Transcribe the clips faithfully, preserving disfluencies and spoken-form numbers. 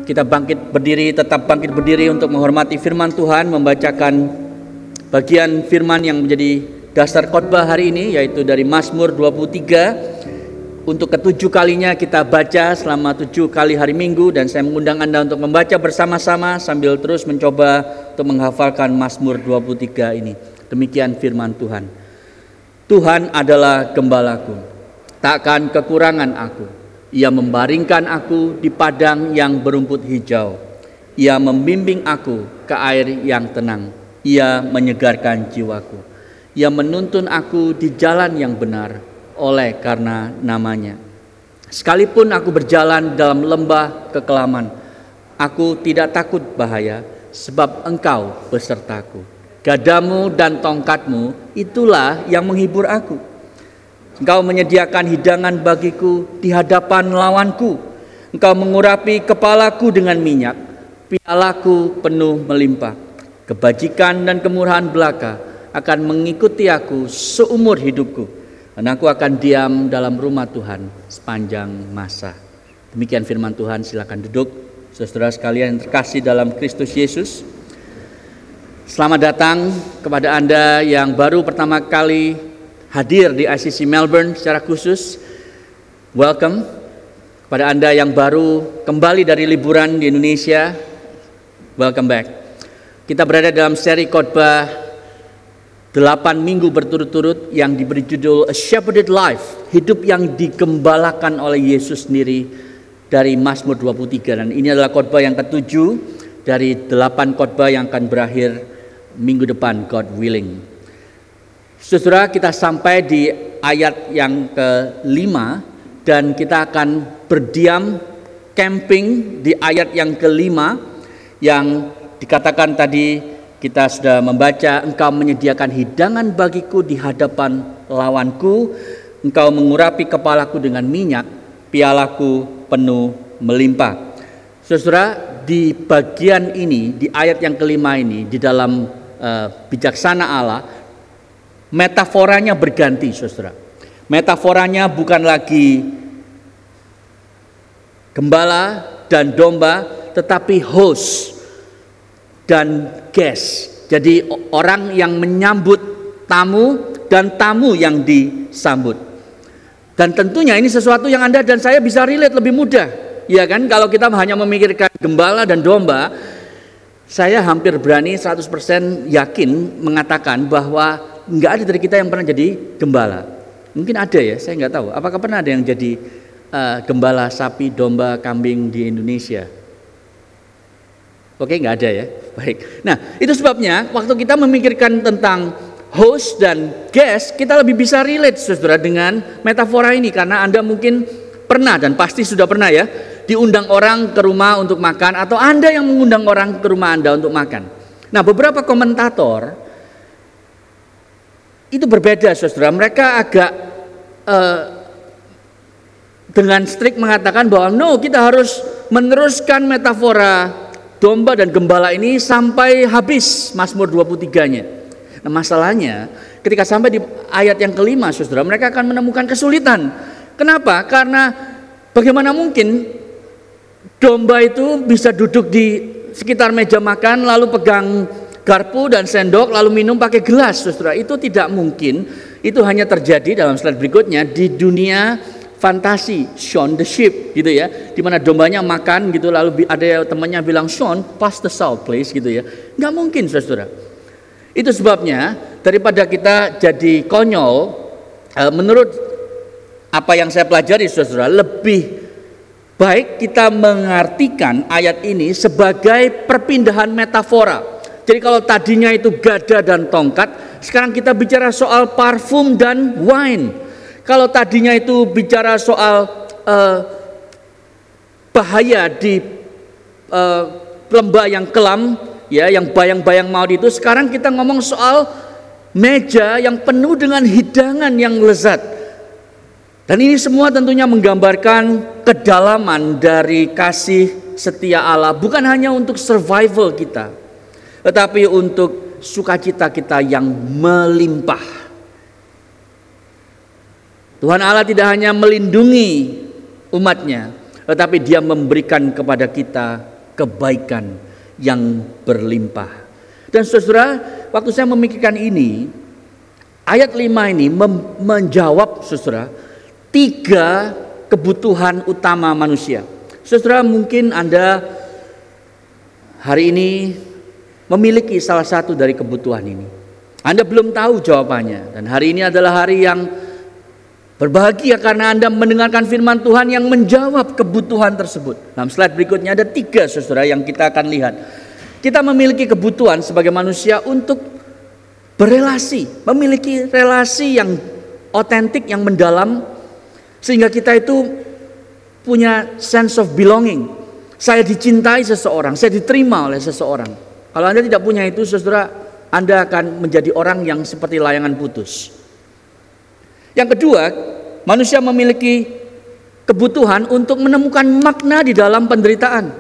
kita bangkit berdiri, tetap bangkit berdiri untuk menghormati firman Tuhan, membacakan bagian firman yang menjadi dasar khotbah hari ini, yaitu dari Mazmur dua puluh tiga. Untuk ketujuh kalinya kita baca selama tujuh kali hari Minggu, dan saya mengundang Anda untuk membaca bersama-sama sambil terus mencoba untuk menghafalkan Mazmur dua puluh tiga ini. Demikian firman Tuhan. Tuhan adalah gembalaku, takkan kekurangan aku. Ia membaringkan aku di padang yang berumput hijau. Ia membimbing aku ke air yang tenang. Ia menyegarkan jiwaku. Ia menuntun aku di jalan yang benar oleh karena namanya. Sekalipun aku berjalan dalam lembah kekelaman, aku tidak takut bahaya, sebab Engkau besertaku. Gadamu dan tongkatmu itulah yang menghibur aku. Engkau menyediakan hidangan bagiku di hadapan lawanku. Engkau mengurapi kepalaku dengan minyak, pialaku penuh melimpah. Kebajikan dan kemurahan belaka akan mengikuti aku seumur hidupku, dan aku akan diam dalam rumah Tuhan sepanjang masa. Demikian firman Tuhan. Silakan duduk, saudara sekalian yang terkasih dalam Kristus Yesus. Selamat datang kepada Anda yang baru pertama kali hadir di I C C Melbourne secara khusus. Welcome. Kepada Anda yang baru kembali dari liburan di Indonesia, welcome back. Kita berada dalam seri khotbah delapan minggu berturut-turut yang diberi judul A Shepherded Life, hidup yang digembalakan oleh Yesus sendiri, dari Mazmur dua puluh tiga. Dan ini adalah khotbah yang ketujuh dari delapan khotbah yang akan berakhir minggu depan, God willing. Saudara, kita sampai di ayat yang kelima, dan kita akan berdiam camping di ayat yang kelima, yang dikatakan tadi kita sudah membaca, Engkau menyediakan hidangan bagiku di hadapan lawanku, Engkau mengurapi kepalaku dengan minyak, pialaku penuh melimpah. Saudara, di bagian ini, di ayat yang kelima ini, di dalam uh, bijaksana Allah, metaforanya berganti, saudara. Metaforanya bukan lagi gembala dan domba, tetapi host dan guest. Jadi orang yang menyambut tamu dan tamu yang disambut. Dan tentunya ini sesuatu yang Anda dan saya bisa relate lebih mudah, ya kan? Kalau kita hanya memikirkan gembala dan domba, saya hampir berani seratus persen yakin mengatakan bahwa nggak ada dari kita yang pernah jadi gembala. Mungkin ada ya, saya nggak tahu. Apakah pernah ada yang jadi uh, gembala sapi, domba, kambing di Indonesia? Oke, nggak ada ya. Baik. Nah, itu sebabnya waktu kita memikirkan tentang host dan guest, kita lebih bisa relate, saudara, dengan metafora ini. Karena Anda mungkin pernah, dan pasti sudah pernah ya, diundang orang ke rumah untuk makan, atau Anda yang mengundang orang ke rumah Anda untuk makan. Nah, beberapa komentator itu berbeda, saudara. Mereka agak uh, dengan strict mengatakan bahwa no, kita harus meneruskan metafora domba dan gembala ini sampai habis Mazmur dua puluh tiga-nya. Nah, masalahnya ketika sampai di ayat yang kelima, saudara, mereka akan menemukan kesulitan. Kenapa? Karena bagaimana mungkin domba itu bisa duduk di sekitar meja makan lalu pegang garpu dan sendok lalu minum pakai gelas, saudara. Itu tidak mungkin. Itu hanya terjadi dalam slide berikutnya di dunia fantasi, Shaun the Sheep gitu ya, di mana dombanya makan gitu, lalu ada temannya bilang, Shaun, pass the salt please gitu ya. Nggak mungkin, saudara. Itu sebabnya daripada kita jadi konyol, menurut apa yang saya pelajari, saudara, lebih baik kita mengartikan ayat ini sebagai perpindahan metafora. Jadi kalau tadinya itu gada dan tongkat, sekarang kita bicara soal parfum dan wine. Kalau tadinya itu bicara soal uh, bahaya di uh, lembah yang kelam, ya, yang bayang-bayang maut itu, sekarang kita ngomong soal meja yang penuh dengan hidangan yang lezat. Dan ini semua tentunya menggambarkan kedalaman dari kasih setia Allah, bukan hanya untuk survival kita, tetapi untuk sukacita kita yang melimpah. Tuhan Allah tidak hanya melindungi umatnya, tetapi Dia memberikan kepada kita kebaikan yang berlimpah. Dan saudara, waktu saya memikirkan ini, ayat lima ini mem- menjawab saudara tiga kebutuhan utama manusia. Saudara, mungkin Anda hari ini memiliki salah satu dari kebutuhan ini. Anda belum tahu jawabannya, dan hari ini adalah hari yang berbahagia karena Anda mendengarkan firman Tuhan yang menjawab kebutuhan tersebut. Dalam slide berikutnya ada tiga saudara yang kita akan lihat. Kita memiliki kebutuhan sebagai manusia untuk berelasi, memiliki relasi yang otentik, yang mendalam, sehingga kita itu punya sense of belonging. Saya dicintai seseorang, saya diterima oleh seseorang. Kalau Anda tidak punya itu, saudara, Anda akan menjadi orang yang seperti layangan putus. Yang kedua, manusia memiliki kebutuhan untuk menemukan makna di dalam penderitaan.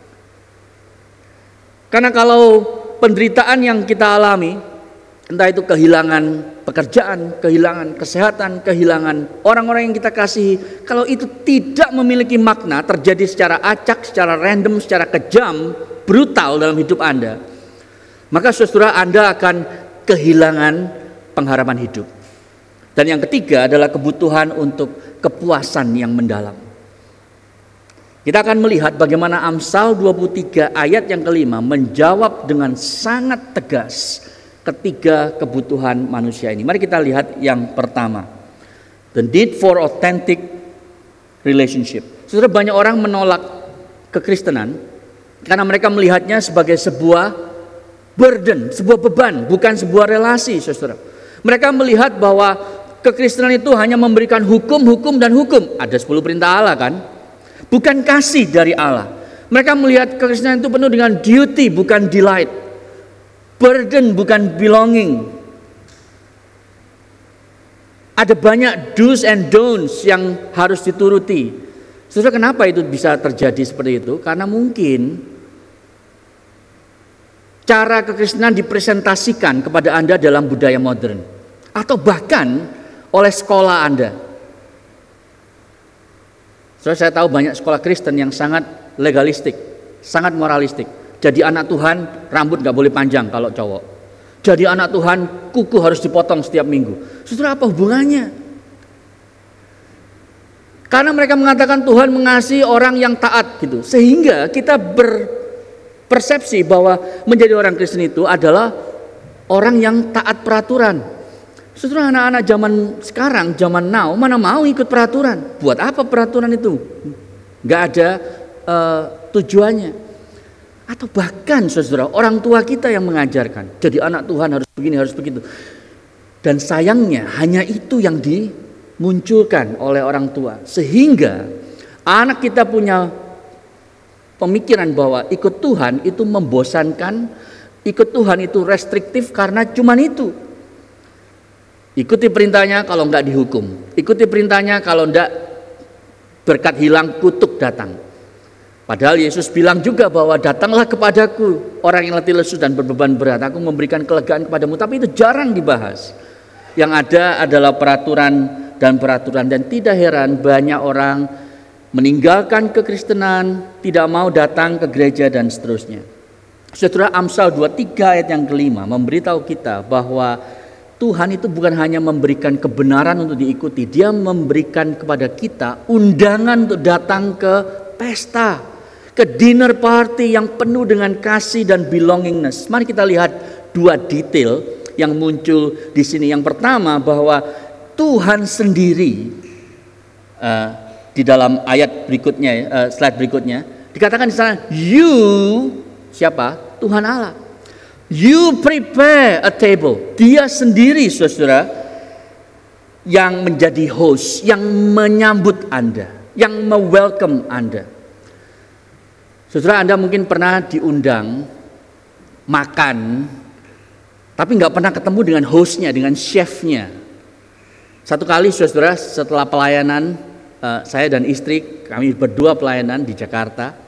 Karena kalau penderitaan yang kita alami, entah itu kehilangan pekerjaan, kehilangan kesehatan, kehilangan orang-orang yang kita kasihi, kalau itu tidak memiliki makna, terjadi secara acak, secara random, secara kejam, brutal dalam hidup Anda, maka saudara, Anda akan kehilangan pengharapan hidup. Dan yang ketiga adalah kebutuhan untuk kepuasan yang mendalam. Kita akan melihat bagaimana Amsal dua puluh tiga ayat yang kelima menjawab dengan sangat tegas ketiga kebutuhan manusia ini. Mari kita lihat yang pertama, the need for authentic relationship. Saudara, banyak orang menolak kekristenan karena mereka melihatnya sebagai sebuah burden, sebuah beban, bukan sebuah relasi, saudara. Mereka melihat bahwa kekristenan itu hanya memberikan hukum, hukum, dan hukum. Ada sepuluh perintah Allah kan? Bukan kasih dari Allah. Mereka melihat kekristenan itu penuh dengan duty, bukan delight. Burden, bukan belonging. Ada banyak do's and don'ts yang harus dituruti. Saudara, kenapa itu bisa terjadi seperti itu? Karena mungkin cara kekristenan dipresentasikan kepada Anda dalam budaya modern, atau bahkan oleh sekolah Anda. So, saya tahu banyak sekolah Kristen yang sangat legalistik, sangat moralistik. Jadi anak Tuhan rambut gak boleh panjang kalau cowok. Jadi anak Tuhan kuku harus dipotong setiap minggu. Saudara, apa hubungannya? Karena mereka mengatakan Tuhan mengasihi orang yang taat gitu. Sehingga kita berpersepsi bahwa menjadi orang Kristen itu adalah orang yang taat peraturan. Saudara, anak-anak zaman sekarang, zaman now, mana mau ikut peraturan? Buat apa peraturan itu? Gak ada uh, tujuannya. Atau bahkan saudara, orang tua kita yang mengajarkan, jadi anak Tuhan harus begini, harus begitu. Dan sayangnya hanya itu yang dimunculkan oleh orang tua. Sehingga anak kita punya pemikiran bahwa ikut Tuhan itu membosankan, ikut Tuhan itu restriktif karena cuman itu. Ikuti perintahnya kalau enggak dihukum. Ikuti perintahnya kalau enggak berkat hilang, kutuk datang. Padahal Yesus bilang juga bahwa datanglah kepadaku orang yang letih lesu dan berbeban berat, aku memberikan kelegaan kepadamu. Tapi itu jarang dibahas. Yang ada adalah peraturan dan peraturan. Dan tidak heran banyak orang meninggalkan kekristenan, tidak mau datang ke gereja dan seterusnya. Saudara, Amsal dua puluh tiga ayat yang kelima memberitahu kita bahwa Tuhan itu bukan hanya memberikan kebenaran untuk diikuti, Dia memberikan kepada kita undangan untuk datang ke pesta, ke dinner party yang penuh dengan kasih dan belongingness. Mari kita lihat dua detail yang muncul di sini. Yang pertama, bahwa Tuhan sendiri uh, di dalam ayat berikutnya, uh, slide berikutnya, dikatakan di sana, you, siapa? Tuhan Allah. You prepare a table. Dia sendiri, saudara, yang menjadi host, yang menyambut Anda, yang me-welcome Anda. Saudara, Anda mungkin pernah diundang makan, tapi nggak pernah ketemu dengan hostnya, dengan chefnya. Satu kali, saudara, setelah pelayanan, saya dan istri, kami berdua pelayanan di Jakarta,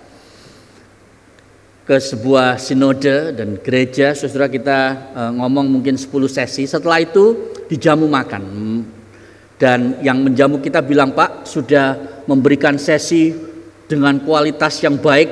ke sebuah sinode dan gereja, saudara, kita uh, ngomong mungkin sepuluh sesi. Setelah itu dijamu makan. Dan yang menjamu kita bilang, Pak, sudah memberikan sesi dengan kualitas yang baik,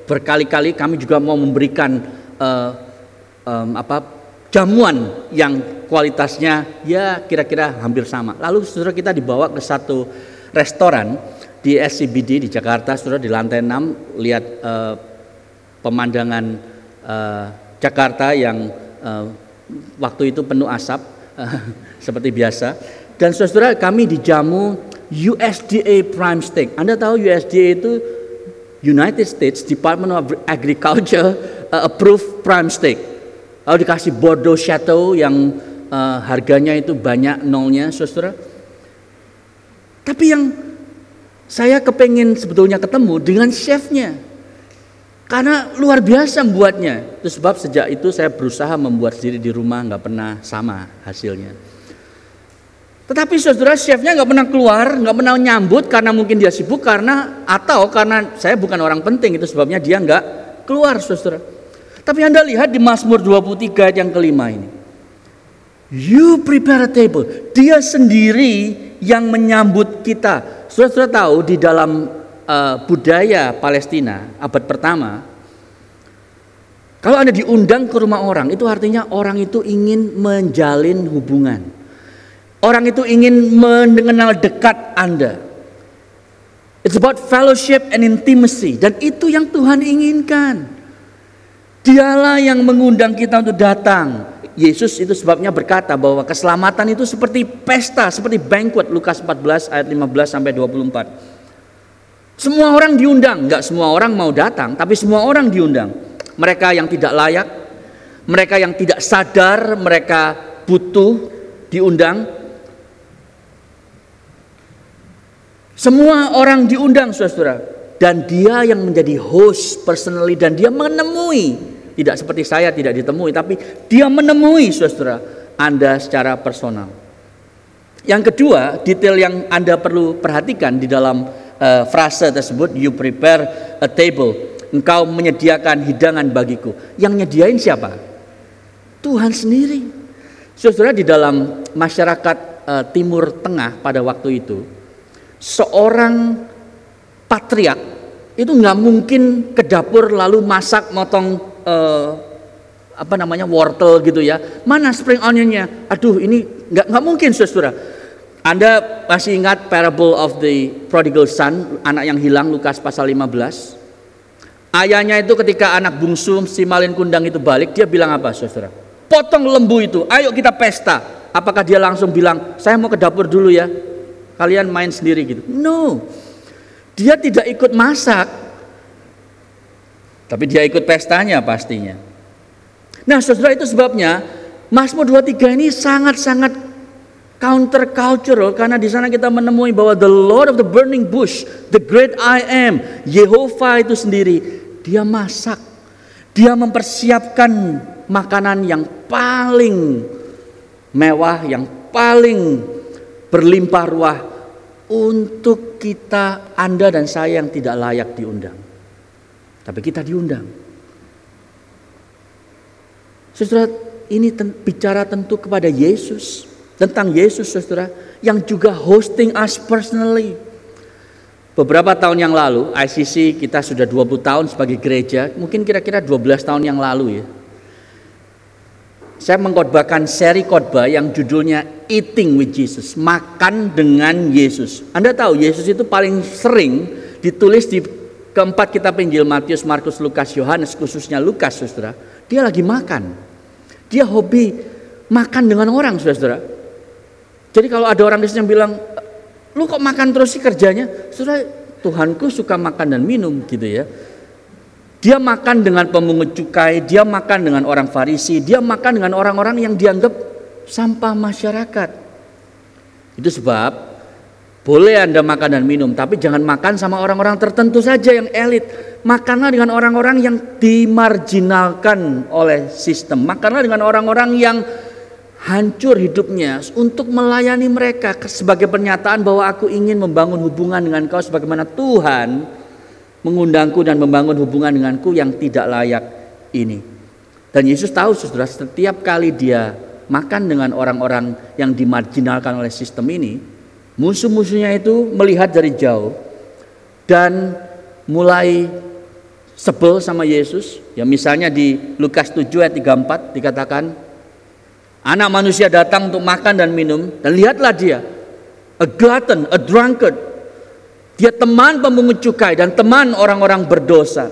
berkali-kali kami juga mau memberikan uh, um, apa jamuan yang kualitasnya ya kira-kira hampir sama. Lalu saudara kita dibawa ke satu restoran di S C B D di Jakarta, saudara, di lantai enam, lihat uh, pemandangan uh, Jakarta yang uh, waktu itu penuh asap uh, seperti biasa. Dan saudara, kami dijamu U S D A prime steak. Anda tahu U S D A itu United States Department of Agriculture uh, approved prime steak. Lalu dikasih Bordeaux Chateau yang uh, harganya itu banyak nolnya, saudara. Tapi yang saya kepengen sebetulnya ketemu dengan chefnya, karena luar biasa membuatnya. Itu sebab sejak itu saya berusaha membuat sendiri di rumah, nggak pernah sama hasilnya. Tetapi saudara, chefnya nggak pernah keluar, nggak pernah nyambut karena mungkin dia sibuk karena atau karena saya bukan orang penting, itu sebabnya dia nggak keluar, saudara. Tapi Anda lihat di Mazmur dua puluh tiga yang kelima ini, you prepare a table, dia sendiri yang menyambut kita. Saudara tahu di dalam uh, budaya Palestina abad pertama, kalau Anda diundang ke rumah orang, itu artinya orang itu ingin menjalin hubungan. Orang itu ingin mengenal dekat Anda. It's about fellowship and intimacy. Dan itu yang Tuhan inginkan. Dialah yang mengundang kita untuk datang. Yesus itu sebabnya berkata bahwa keselamatan itu seperti pesta, seperti banquet. Lukas empat belas ayat lima belas sampai dua puluh empat. Semua orang diundang. Enggak semua orang mau datang, tapi semua orang diundang. Mereka yang tidak layak, mereka yang tidak sadar mereka butuh diundang. Semua orang diundang, saudara, dan dia yang menjadi host personally, dan dia menemui, tidak seperti saya tidak ditemui, tapi dia menemui, saudara, Anda secara personal. Yang kedua, detail yang Anda perlu perhatikan di dalam uh, frase tersebut, you prepare a table, engkau menyediakan hidangan bagiku. Yang nyediain siapa? Tuhan sendiri. Saudara, di dalam masyarakat uh, Timur Tengah pada waktu itu, seorang patriark itu nggak mungkin ke dapur lalu masak motong eh, apa namanya wortel gitu ya. Mana spring onionnya? Aduh, ini nggak nggak mungkin, saudara. Anda masih ingat parable of the prodigal son, anak yang hilang, Lukas pasal lima belas. Ayahnya itu ketika anak bungsu si malin kundang itu balik, dia bilang apa, saudara? Potong lembu itu, ayo kita pesta. Apakah dia langsung bilang, saya mau ke dapur dulu ya, kalian main sendiri gitu? No, dia tidak ikut masak, tapi dia ikut pestanya pastinya. Nah, saudara, itu sebabnya Mazmur dua puluh tiga ini sangat-sangat counter cultural, karena di sana kita menemui bahwa the Lord of the burning bush, the great I am, Yehova itu sendiri, dia masak, dia mempersiapkan makanan yang paling mewah, yang paling berlimpah ruah untuk kita, Anda dan saya yang tidak layak diundang. Tapi kita diundang. Saudara, ini ten- bicara tentu kepada Yesus, tentang Yesus, saudara, yang juga hosting us personally. Beberapa tahun yang lalu, I C C kita sudah dua puluh tahun sebagai gereja, mungkin kira-kira dua belas tahun yang lalu ya. Saya mengkhotbahkan seri khotbah yang judulnya Eating with Jesus, makan dengan Yesus. Anda tahu Yesus itu paling sering ditulis di keempat kitab Injil, Matius, Markus, Lukas, Yohanes, khususnya Lukas, saudara. Dia lagi makan. Dia hobi makan dengan orang, saudara. Jadi kalau ada orang di sini yang bilang, lu kok makan terus sih kerjanya? Saudara, Tuhanku suka makan dan minum gitu ya. Dia makan dengan pemungut cukai, dia makan dengan orang Farisi, dia makan dengan orang-orang yang dianggap sampah masyarakat. Itu sebab boleh Anda makan dan minum, tapi jangan makan sama orang-orang tertentu saja yang elit. Makanlah dengan orang-orang yang dimarginalkan oleh sistem. Makanlah dengan orang-orang yang hancur hidupnya untuk melayani mereka sebagai pernyataan bahwa aku ingin membangun hubungan dengan kau sebagaimana Tuhan mengundangku dan membangun hubungan denganku yang tidak layak ini. Dan Yesus tahu, saudara, setiap kali dia makan dengan orang-orang yang dimarginalkan oleh sistem ini, musuh-musuhnya itu melihat dari jauh dan mulai sebel sama Yesus. Ya misalnya di Lukas tujuh ayat tiga puluh empat dikatakan, Anak manusia datang untuk makan dan minum, dan lihatlah dia, a glutton, a drunkard. Dia teman pemungut cukai dan teman orang-orang berdosa.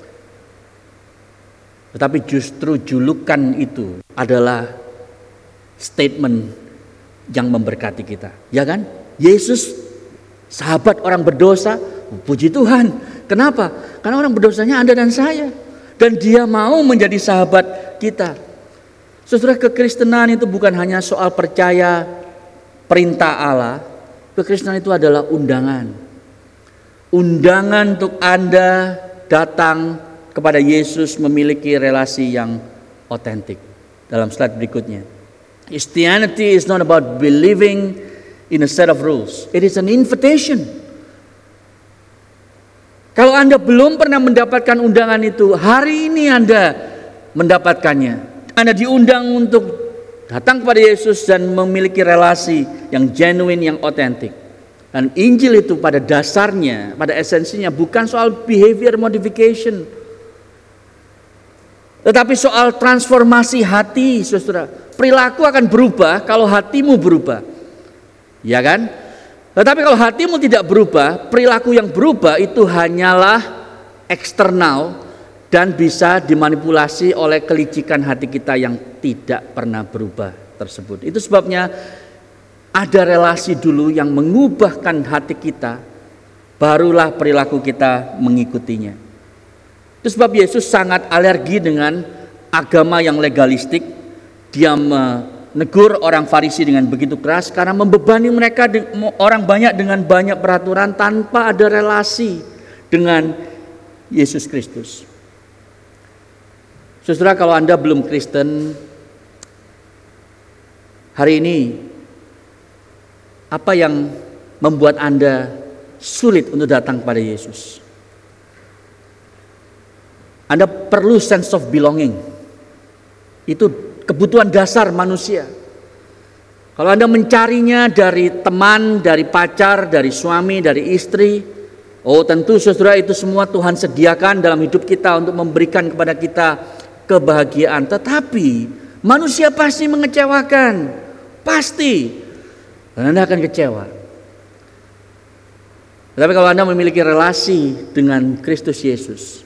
Tetapi justru julukan itu adalah statement yang memberkati kita, ya kan? Yesus sahabat orang berdosa, puji Tuhan. Kenapa? Karena orang berdosanya Anda dan saya, dan dia mau menjadi sahabat kita. Saudara, kekristenan itu bukan hanya soal percaya perintah Allah. Kekristenan itu adalah undangan. Undangan untuk Anda datang kepada Yesus, memiliki relasi yang otentik. Dalam slide berikutnya, Christianity is not about believing in a set of rules. It is an invitation. Kalau Anda belum pernah mendapatkan undangan itu, hari ini Anda mendapatkannya. Anda diundang untuk datang kepada Yesus dan memiliki relasi yang genuine, yang otentik. Dan Injil itu pada dasarnya, pada esensinya bukan soal behavior modification, tetapi soal transformasi hati, saudara. Perilaku akan berubah kalau hatimu berubah, ya kan? Tetapi kalau hatimu tidak berubah, perilaku yang berubah itu hanyalah eksternal dan bisa dimanipulasi oleh kelicikan hati kita yang tidak pernah berubah tersebut. Itu sebabnya ada relasi dulu yang mengubahkan hati kita, barulah perilaku kita mengikutinya. Itu sebab Yesus sangat alergi dengan agama yang legalistik. Dia menegur orang Farisi dengan begitu keras karena membebani mereka, orang banyak, dengan banyak peraturan tanpa ada relasi dengan Yesus Kristus. Saudara, kalau Anda belum Kristen, hari ini apa yang membuat Anda sulit untuk datang kepada Yesus? Anda perlu sense of belonging. Itu kebutuhan dasar manusia. Kalau Anda mencarinya dari teman, dari pacar, dari suami, dari istri, oh tentu saudara itu semua Tuhan sediakan dalam hidup kita untuk memberikan kepada kita kebahagiaan. Tetapi manusia pasti mengecewakan, pasti. Dan Anda akan kecewa. Tapi kalau Anda memiliki relasi dengan Kristus Yesus,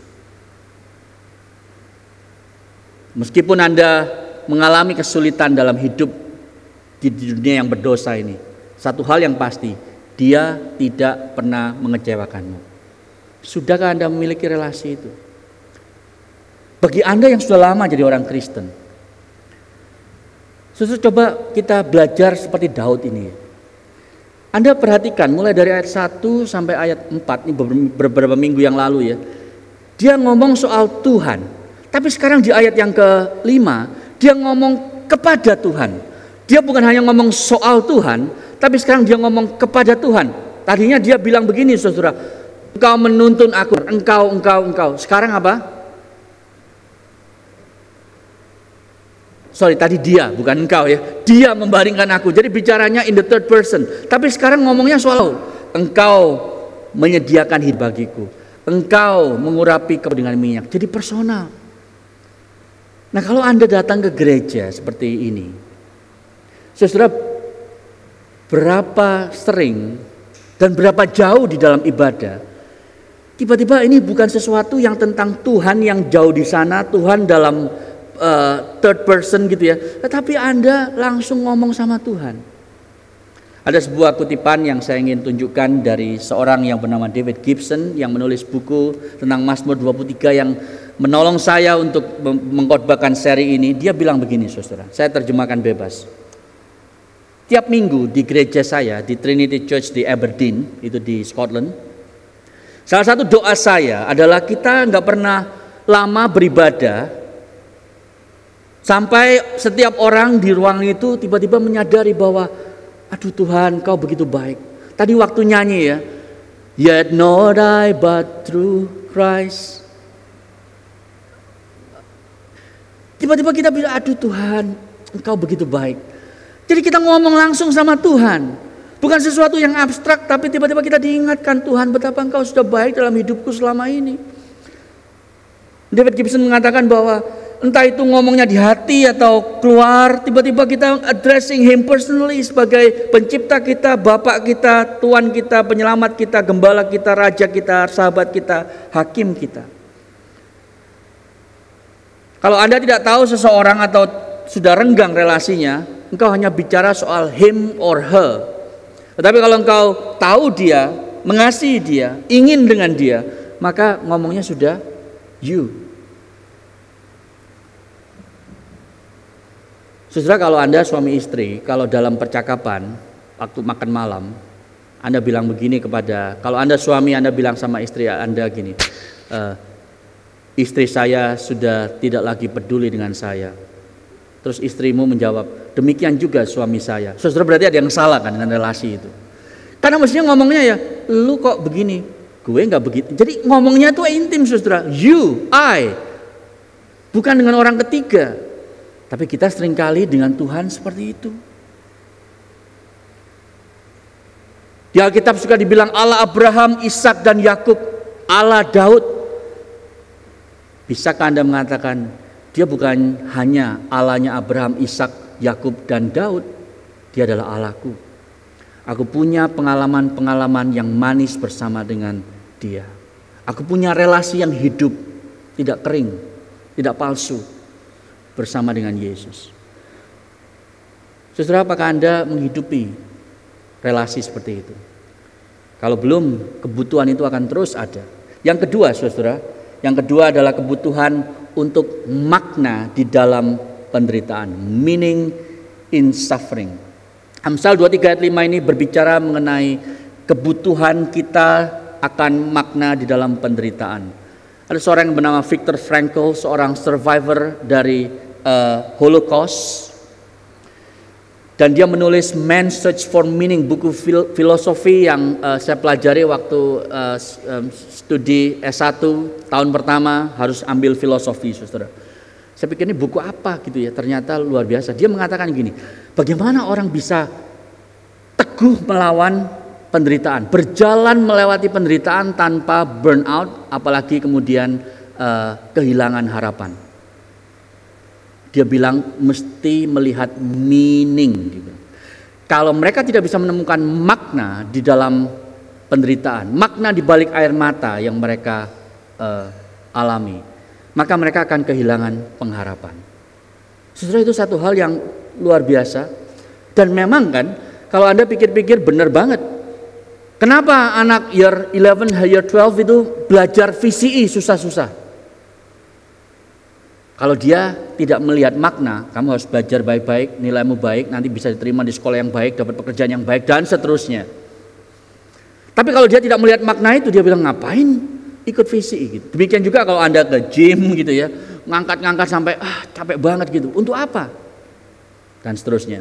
meskipun Anda mengalami kesulitan dalam hidup di dunia yang berdosa ini, satu hal yang pasti, Dia tidak pernah mengecewakanmu. Sudahkah Anda memiliki relasi itu? Bagi Anda yang sudah lama jadi orang Kristen, Saudara, coba kita belajar seperti Daud ini. Anda perhatikan mulai dari ayat satu sampai ayat empat, ini beberapa minggu yang lalu ya. Dia ngomong soal Tuhan. Tapi sekarang di ayat yang kelima, dia ngomong kepada Tuhan. Dia bukan hanya ngomong soal Tuhan, tapi sekarang dia ngomong kepada Tuhan. Tadinya dia bilang begini, saudara, engkau menuntun aku, engkau, engkau, engkau. Sekarang apa? Sorry, tadi dia, bukan engkau ya. Dia membaringkan aku. Jadi bicaranya in the third person. Tapi sekarang ngomongnya soal engkau menyediakan hidup bagiku. Engkau mengurapi kau dengan minyak. Jadi personal. Nah, kalau Anda datang ke gereja seperti ini, saudara, berapa sering dan berapa jauh di dalam ibadah, tiba-tiba ini bukan sesuatu yang tentang Tuhan yang jauh di sana, Tuhan dalam Uh, third person gitu ya, tetapi Anda langsung ngomong sama Tuhan. Ada sebuah kutipan yang saya ingin tunjukkan dari seorang yang bernama David Gibson yang menulis buku tentang Mazmur dua puluh tiga yang menolong saya untuk mengkhotbahkan seri ini. Dia bilang begini, saudara, saya terjemahkan bebas. Tiap minggu di gereja saya di Trinity Church di Aberdeen, itu di Scotland, salah satu doa saya adalah kita nggak pernah lama beribadah sampai setiap orang di ruang itu tiba-tiba menyadari bahwa, aduh Tuhan, Kau begitu baik. Tadi waktu nyanyi ya, yet not I but through Christ. Tiba-tiba kita bilang, aduh Tuhan, Engkau begitu baik. Jadi kita ngomong langsung sama Tuhan. Bukan sesuatu yang abstrak, tapi tiba-tiba kita diingatkan, Tuhan betapa Engkau sudah baik dalam hidupku selama ini. David Gibson mengatakan bahwa entah itu ngomongnya di hati atau keluar, tiba-tiba kita addressing him personally sebagai pencipta kita, bapak kita, tuan kita, penyelamat kita, gembala kita, raja kita, sahabat kita, hakim kita. Kalau Anda tidak tahu seseorang atau sudah renggang relasinya, engkau hanya bicara soal him or her. Tetapi kalau engkau tahu dia, mengasihi dia, ingin dengan dia, maka ngomongnya sudah you. Saudara, kalau Anda suami istri, kalau dalam percakapan waktu makan malam, Anda bilang begini kepada, kalau Anda suami, Anda bilang sama istri Anda gini, e, istri saya sudah tidak lagi peduli dengan saya. Terus istrimu menjawab, demikian juga suami saya. Saudara, berarti ada yang salah kan dengan relasi itu. Karena mestinya ngomongnya ya, lu kok begini, gue nggak begitu. Jadi ngomongnya tuh intim, saudara. You, I, bukan dengan orang ketiga. Tapi kita seringkali dengan Tuhan seperti itu. Di Alkitab suka dibilang Allah Abraham, Ishak dan Yakub, Allah Daud. Bisakah Anda mengatakan dia bukan hanya Allahnya Abraham, Ishak, Yakub dan Daud, dia adalah Allahku. Aku punya pengalaman-pengalaman yang manis bersama dengan dia. Aku punya relasi yang hidup, tidak kering, tidak palsu bersama dengan Yesus. Saudara, apakah Anda menghidupi relasi seperti itu? Kalau belum, kebutuhan itu akan terus ada. Yang kedua, saudara, yang kedua adalah kebutuhan untuk makna di dalam penderitaan, meaning in suffering. Amsal dua puluh tiga ayat lima ini berbicara mengenai kebutuhan kita akan makna di dalam penderitaan. Ada seorang yang bernama Viktor Frankl, seorang survivor dari Uh, Holocaust, dan dia menulis Man's Search for Meaning, buku fil- filosofi yang uh, saya pelajari waktu uh, um, studi S satu tahun pertama, harus ambil filosofi, saudara. Saya pikir ini buku apa gitu ya, ternyata luar biasa. Dia mengatakan gini, bagaimana orang bisa teguh melawan penderitaan, berjalan melewati penderitaan tanpa burnout, apalagi kemudian uh, kehilangan harapan. Dia bilang mesti melihat meaning. Kalau mereka tidak bisa menemukan makna di dalam penderitaan, makna di balik air mata yang mereka uh, alami, maka mereka akan kehilangan pengharapan. Saudara, itu satu hal yang luar biasa. Dan memang kan, kalau Anda pikir-pikir benar banget. Kenapa anak year eleven, year twelve itu belajar V C I susah-susah? Kalau dia tidak melihat makna, kamu harus belajar baik-baik, nilaimu baik, nanti bisa diterima di sekolah yang baik, dapat pekerjaan yang baik, dan seterusnya. Tapi kalau dia tidak melihat makna itu, dia bilang ngapain ikut V C I gitu. Demikian juga kalau Anda ke gym gitu ya, ngangkat-ngangkat sampai ah capek banget gitu. Untuk apa? Dan seterusnya.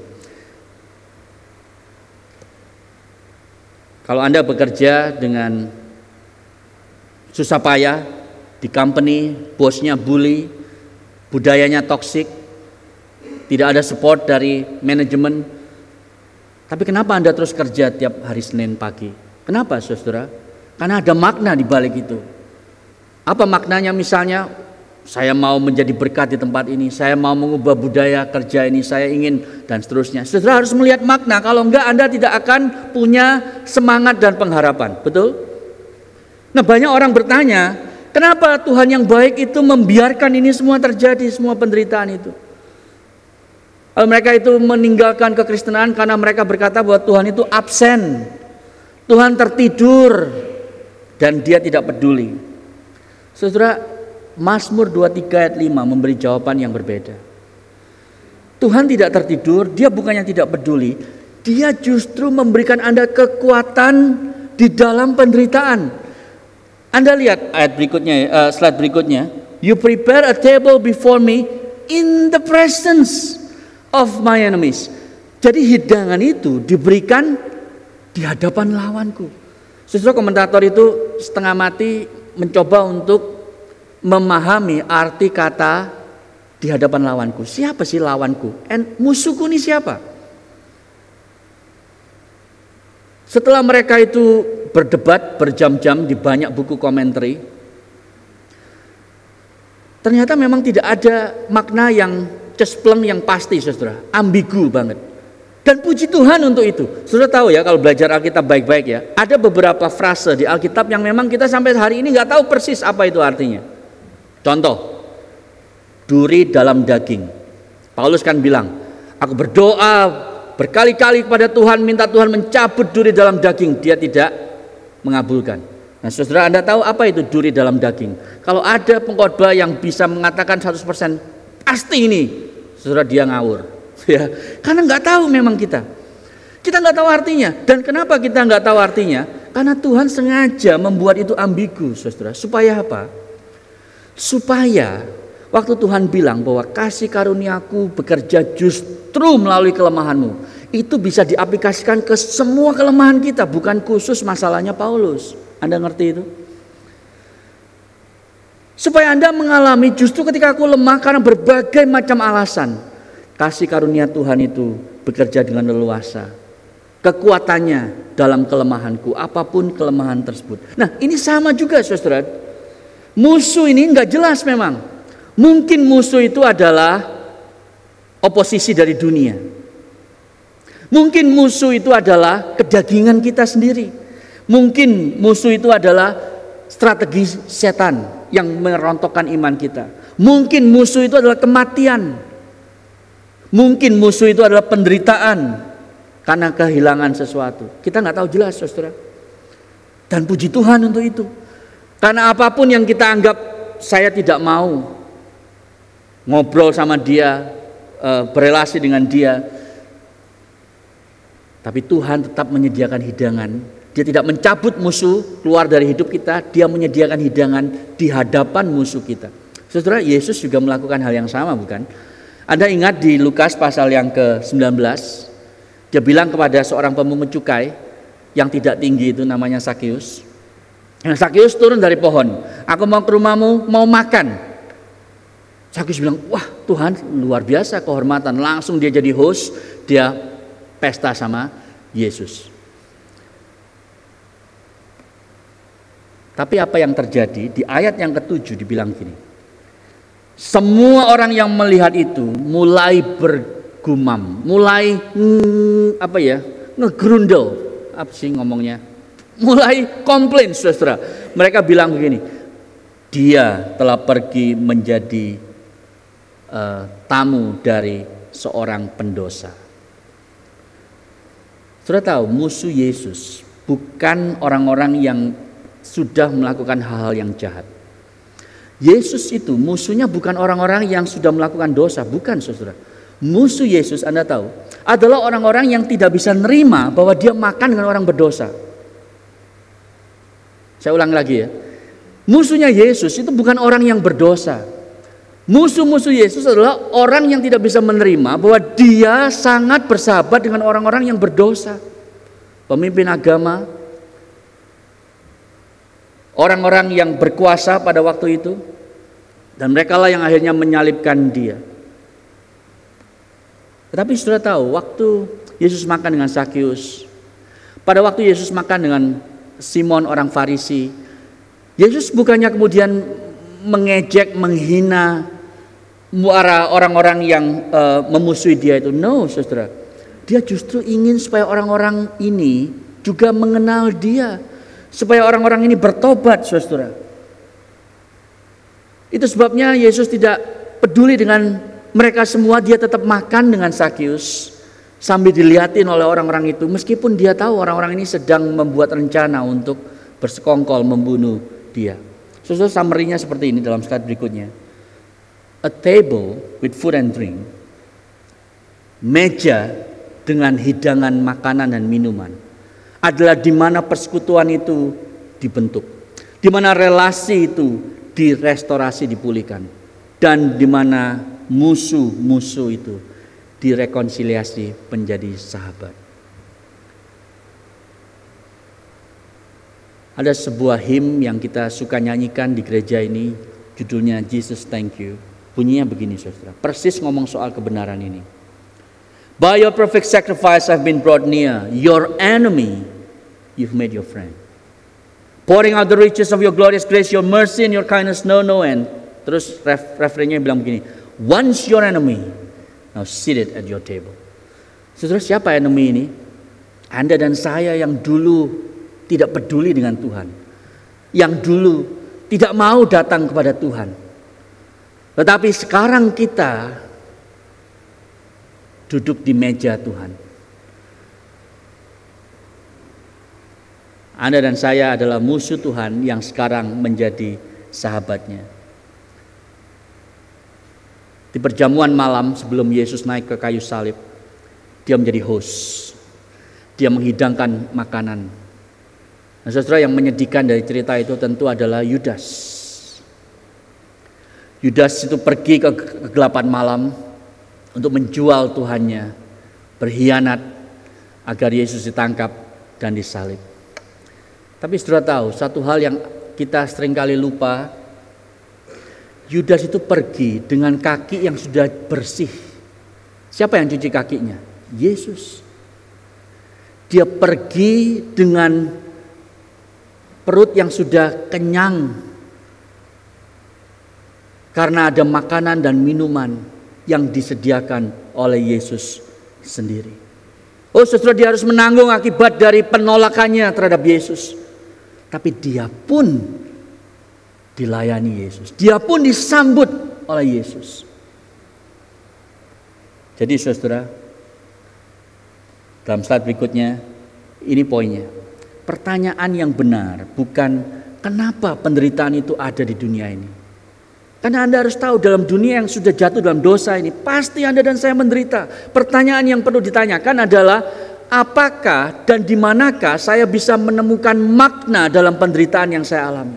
Kalau Anda bekerja dengan susah payah di company, bosnya bully, budayanya toksik, tidak ada support dari manajemen. Tapi kenapa Anda terus kerja tiap hari Senin pagi? Kenapa, saudara? Karena ada makna di balik itu. Apa maknanya? Misalnya, saya mau menjadi berkat di tempat ini, saya mau mengubah budaya kerja ini, saya ingin, dan seterusnya. Saudara harus melihat makna, kalau enggak Anda tidak akan punya semangat dan pengharapan. Betul? Nah, banyak orang bertanya, kenapa Tuhan yang baik itu membiarkan ini semua terjadi, semua penderitaan itu? Kalau mereka itu meninggalkan kekristenan karena mereka berkata bahwa Tuhan itu absen, Tuhan tertidur, dan dia tidak peduli. Saudara, Mazmur dua puluh tiga ayat lima memberi jawaban yang berbeda. Tuhan tidak tertidur, dia bukannya tidak peduli, dia justru memberikan Anda kekuatan di dalam penderitaan. Anda lihat ayat berikutnya, uh, slide berikutnya. You prepare a table before me in the presence of my enemies. Jadi hidangan itu diberikan di hadapan lawanku. Saudara, komentator itu setengah mati mencoba untuk memahami arti kata di hadapan lawanku. Siapa sih lawanku? And musuhku ini siapa? Setelah mereka itu berdebat berjam-jam di banyak buku komentari, Ternyata memang tidak ada makna yang cespleng yang pasti, saudara. Ambigu banget. Dan puji Tuhan untuk itu. Saudara tahu ya, kalau belajar Alkitab baik-baik ya, ada beberapa frase di Alkitab yang memang kita sampai hari ini nggak tahu persis apa itu artinya. Contoh, duri dalam daging. Paulus kan bilang, aku berdoa berkali-kali kepada Tuhan, minta Tuhan mencabut duri dalam daging. Dia tidak mengabulkan. Nah, saudara, Anda tahu apa itu duri dalam daging? Kalau ada pengkhotbah yang bisa mengatakan seratus persen pasti ini, saudara, dia ngawur. Ya, karena nggak tahu memang kita. Kita nggak tahu artinya. Dan kenapa kita nggak tahu artinya? Karena Tuhan sengaja membuat itu ambigu, saudara. Supaya apa? Supaya waktu Tuhan bilang bahwa kasih karuniaku bekerja justru melalui kelemahanmu, itu bisa diaplikasikan ke semua kelemahan kita, bukan khusus masalahnya Paulus. Anda ngerti itu? Supaya Anda mengalami justru ketika aku lemah karena berbagai macam alasan, kasih karunia Tuhan itu bekerja dengan leluasa. Kekuatannya dalam kelemahanku, apapun kelemahan tersebut. Nah, ini sama juga, saudara. Musuh ini nggak jelas memang. Mungkin musuh itu adalah oposisi dari dunia. Mungkin musuh itu adalah kedagingan kita sendiri. Mungkin musuh itu adalah strategi setan yang merontokkan iman kita. Mungkin musuh itu adalah kematian. Mungkin musuh itu adalah penderitaan karena kehilangan sesuatu. Kita nggak tahu jelas, saudara. Dan puji Tuhan untuk itu. Karena apapun yang kita anggap saya tidak mau ngobrol sama dia, berelasi dengan dia, tapi Tuhan tetap menyediakan hidangan. Dia tidak mencabut musuh keluar dari hidup kita, dia menyediakan hidangan di hadapan musuh kita. Saudara, Yesus juga melakukan hal yang sama, bukan? Anda ingat di Lukas pasal yang ke sembilan belas, dia bilang kepada seorang pemungut cukai yang tidak tinggi itu, namanya Sakeus. Sakeus turun dari pohon, aku mau ke rumahmu, mau makan. Sakeus bilang, wah Tuhan luar biasa kehormatan. Langsung dia jadi host, dia pesta sama Yesus. Tapi apa yang terjadi? Di ayat yang ketujuh dibilang gini, semua orang yang melihat itu mulai bergumam, mulai mm, apa ya, ngegrundel, apa sih ngomongnya, mulai komplain, saudara. Mereka bilang begini, dia telah pergi menjadi uh, tamu dari seorang pendosa. Saudara tahu, musuh Yesus bukan orang-orang yang sudah melakukan hal-hal yang jahat. Yesus itu musuhnya bukan orang-orang yang sudah melakukan dosa, bukan, saudara. Musuh Yesus, Anda tahu, adalah orang-orang yang tidak bisa nerima bahwa dia makan dengan orang berdosa. Saya ulang lagi ya. Musuhnya Yesus itu bukan orang yang berdosa. Musuh-musuh Yesus adalah orang yang tidak bisa menerima bahwa dia sangat bersahabat dengan orang-orang yang berdosa. Pemimpin agama, orang-orang yang berkuasa pada waktu itu, dan mereka lah yang akhirnya menyalibkan dia. Tetapi saudara tahu, waktu Yesus makan dengan Sakeus, pada waktu Yesus makan dengan Simon orang Farisi, Yesus bukannya kemudian mengejek, menghina orang-orang yang uh, memusuhi dia itu. No, saudara. Dia justru ingin supaya orang-orang ini juga mengenal dia, supaya orang-orang ini bertobat, saudara. Itu sebabnya Yesus tidak peduli dengan mereka semua, dia tetap makan dengan Sakeus sambil dilihatin oleh orang-orang itu, meskipun dia tahu orang-orang ini sedang membuat rencana untuk bersekongkol membunuh dia. Saudara, summary-nya seperti ini dalam slide berikutnya. A table with food and drink, meja dengan hidangan makanan dan minuman, adalah di mana persekutuan itu dibentuk, di mana relasi itu direstorasi, dipulihkan, dan di mana musuh-musuh itu direkonsiliasi menjadi sahabat. Ada sebuah hymn yang kita suka nyanyikan di gereja ini, judulnya Jesus Thank You. Bunyinya begini, saudara, persis ngomong soal kebenaran ini. By your perfect sacrifice I've been brought near, your enemy you've made your friend. Pouring out the riches of your glorious grace, your mercy and your kindness know no end. Terus ref, referennya bilang begini, once your enemy, now sit it at your table. Saudara, siapa enemy ini? Anda dan saya yang dulu tidak peduli dengan Tuhan, yang dulu tidak mau datang kepada Tuhan. Tetapi sekarang kita duduk di meja Tuhan. Anda dan saya adalah musuh Tuhan yang sekarang menjadi sahabatnya. Di perjamuan malam sebelum Yesus naik ke kayu salib, dia menjadi host. Dia menghidangkan makanan. Nah, saudara, yang menyedihkan dari cerita itu tentu adalah Yudas. Yudas itu pergi ke kegelapan malam untuk menjual Tuhannya, berkhianat agar Yesus ditangkap dan disalib. Tapi saudara tahu, satu hal yang kita seringkali lupa, Yudas itu pergi dengan kaki yang sudah bersih. Siapa yang cuci kakinya? Yesus. Dia pergi dengan perut yang sudah kenyang, karena ada makanan dan minuman yang disediakan oleh Yesus sendiri. Oh saudara, dia harus menanggung akibat dari penolakannya terhadap Yesus. Tapi dia pun dilayani Yesus. Dia pun disambut oleh Yesus. Jadi saudara, dalam slide berikutnya, ini poinnya. Pertanyaan yang benar bukan kenapa penderitaan itu ada di dunia ini. Karena Anda harus tahu, dalam dunia yang sudah jatuh dalam dosa ini, pasti Anda dan saya menderita. Pertanyaan yang perlu ditanyakan adalah, apakah dan di manakah saya bisa menemukan makna dalam penderitaan yang saya alami?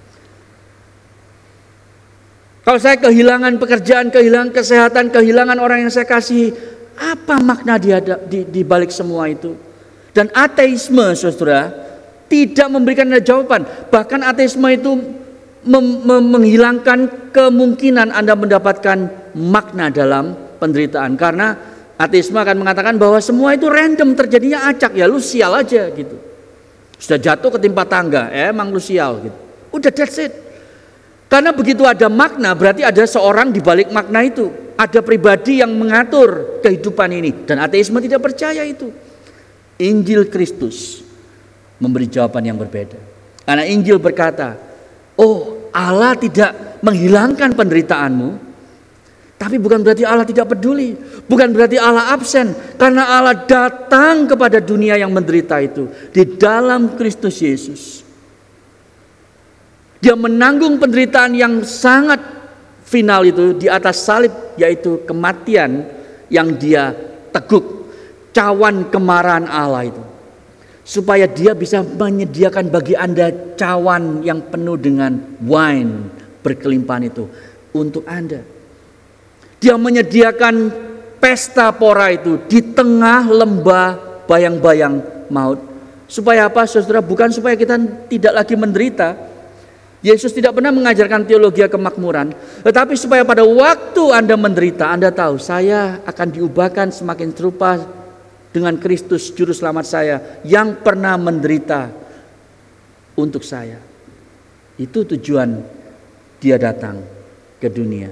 Kalau saya kehilangan pekerjaan, kehilangan kesehatan, kehilangan orang yang saya kasihi, apa makna di, di, di balik semua itu? Dan ateisme, saudara, tidak memberikan jawaban. Bahkan ateisme itu Mem- mem- menghilangkan kemungkinan Anda mendapatkan makna dalam penderitaan, karena ateisme akan mengatakan bahwa semua itu random, terjadinya acak, ya lu sial aja gitu. Sudah jatuh ketimpa tangga, eh, emang lu sial gitu. Udah, that's it. Karena begitu ada makna, berarti ada seorang di balik makna itu, ada pribadi yang mengatur kehidupan ini, dan ateisme tidak percaya itu. Injil Kristus memberi jawaban yang berbeda. Karena Injil berkata, oh, Allah tidak menghilangkan penderitaanmu, tapi bukan berarti Allah tidak peduli, bukan berarti Allah absen, karena Allah datang kepada dunia yang menderita itu di dalam Kristus Yesus. Dia menanggung penderitaan yang sangat final itu di atas salib, yaitu kematian yang dia teguk, cawan kemarahan Allah itu. Supaya dia bisa menyediakan bagi Anda cawan yang penuh dengan wine berkelimpahan itu untuk Anda. Dia menyediakan pesta pora itu di tengah lembah bayang-bayang maut. Supaya apa, saudara? Bukan supaya kita tidak lagi menderita. Yesus tidak pernah mengajarkan teologi kemakmuran, tetapi supaya pada waktu Anda menderita, Anda tahu, saya akan diubahkan semakin serupa dengan Kristus juru selamat saya yang pernah menderita untuk saya. Itu tujuan dia datang ke dunia.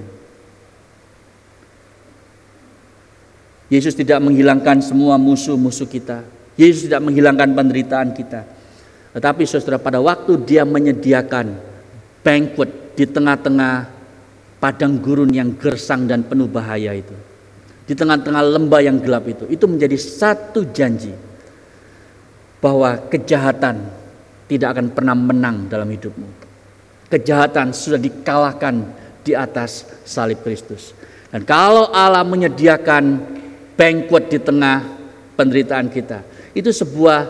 Yesus tidak menghilangkan semua musuh-musuh kita. Yesus tidak menghilangkan penderitaan kita. Tetapi saudara, pada waktu dia menyediakan banquet di tengah-tengah padang gurun yang gersang dan penuh bahaya itu, di tengah-tengah lembah yang gelap itu, itu menjadi satu janji bahwa kejahatan tidak akan pernah menang dalam hidupmu. Kejahatan sudah dikalahkan di atas salib Kristus. Dan kalau Allah menyediakan banquet di tengah penderitaan kita, itu sebuah